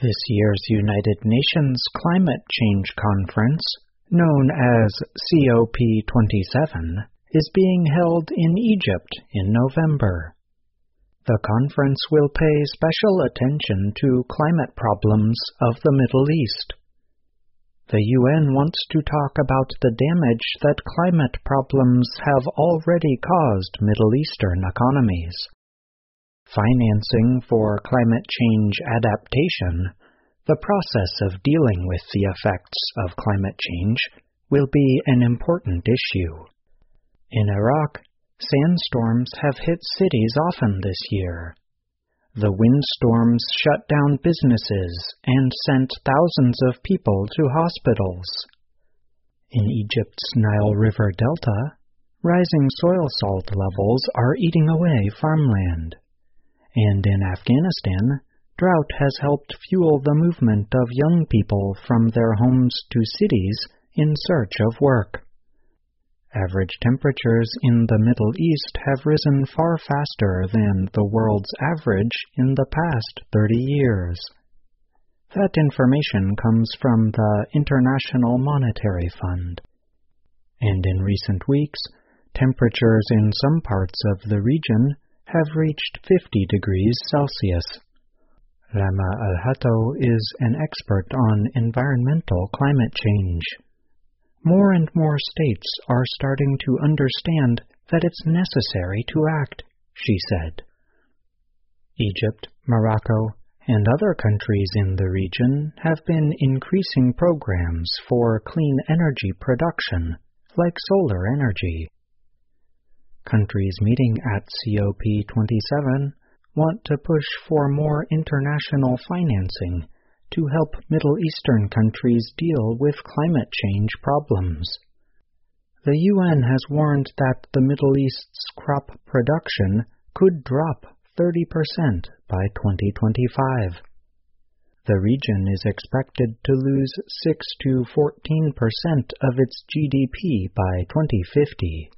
This year's United Nations Climate Change Conference, known as COP27, is being held in Egypt in November. The conference will pay special attention to climate problems of the Middle East. The UN wants to talk about the damage that climate problems have already caused Middle Eastern economies. Financing for climate change adaptation, the process of dealing with the effects of climate change, will be an important issue. In Iraq, sandstorms have hit cities often this year. The windstorms shut down businesses and sent thousands of people to hospitals. In Egypt's Nile River Delta, rising soil salt levels are eating away farmland. And in Afghanistan, drought has helped fuel the movement of young people from their homes to cities in search of work. Average temperatures in the Middle East have risen far faster than the world's average in the past 30 years. That information comes from the International Monetary Fund. And in recent weeks, temperatures in some parts of the region have reached 50 degrees Celsius. Rama Al-Hatto is an expert on environmental climate change. More and more states are starting to understand that it's necessary to act, she said. Egypt, Morocco, and other countries in the region have been increasing programs for clean energy production, like solar energy. Countries meeting at COP27 want to push for more international financing to help Middle Eastern countries deal with climate change problems. The UN has warned that the Middle East's crop production could drop 30% by 2025. The region is expected to lose 6 to 14% of its GDP by 2050.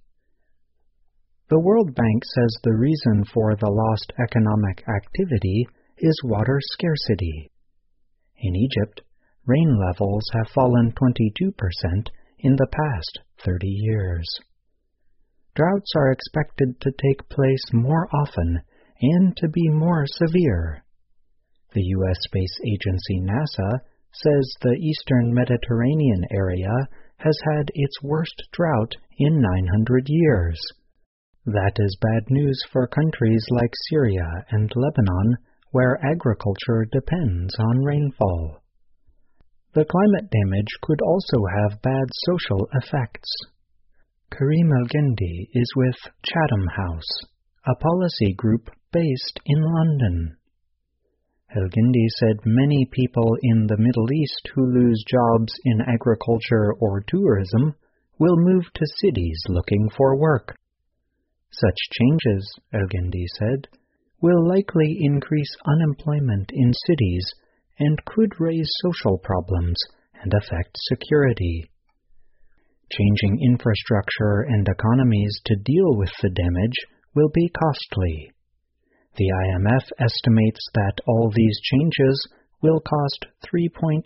The World Bank says the reason for the lost economic activity is water scarcity. In Egypt, rain levels have fallen 22% in the past 30 years. Droughts are expected to take place more often and to be more severe. The U.S. space agency NASA says the eastern Mediterranean area has had its worst drought in 900 years. That is bad news for countries like Syria and Lebanon, where agriculture depends on rainfall. The climate damage could also have bad social effects. Karim El-Gendi is with Chatham House, a policy group based in London. El-Gendi said many people in the Middle East who lose jobs in agriculture or tourism will move to cities looking for work. Such changes, El-Gendi said, will likely increase unemployment in cities and could raise social problems and affect security. Changing infrastructure and economies to deal with the damage will be costly. The IMF estimates that all these changes will cost 3.3%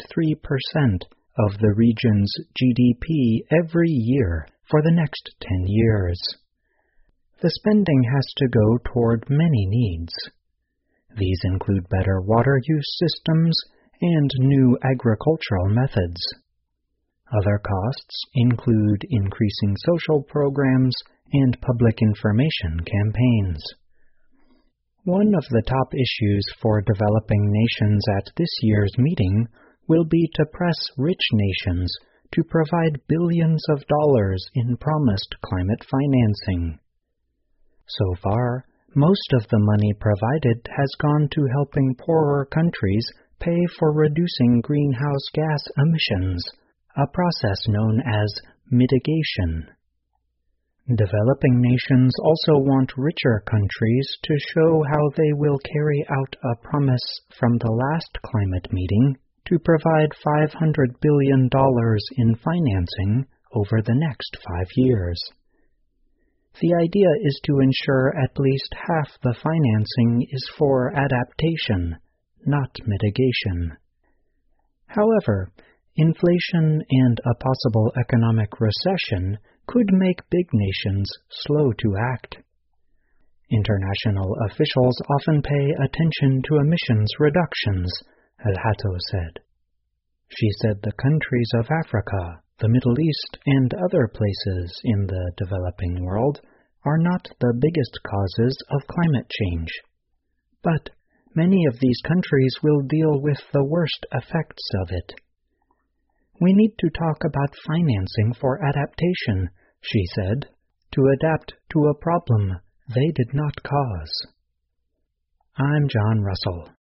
of the region's GDP every year for the next 10 years. The spending has to go toward many needs. These include better water use systems and new agricultural methods. Other costs include increasing social programs and public information campaigns. One of the top issues for developing nations at this year's meeting will be to press rich nations to provide billions of dollars in promised climate financing. So far, most of the money provided has gone to helping poorer countries pay for reducing greenhouse gas emissions, a process known as mitigation. Developing nations also want richer countries to show how they will carry out a promise from the last climate meeting to provide $500 billion in financing over the next 5 years. The idea is to ensure at least half the financing is for adaptation, not mitigation. However, inflation and a possible economic recession could make big nations slow to act. International officials often pay attention to emissions reductions, El-Hatto said. She said the countries of Africa, the Middle East, and other places in the developing world are not the biggest causes of climate change. But many of these countries will deal with the worst effects of it. We need to talk about financing for adaptation, she said, to adapt to a problem they did not cause. I'm John Russell.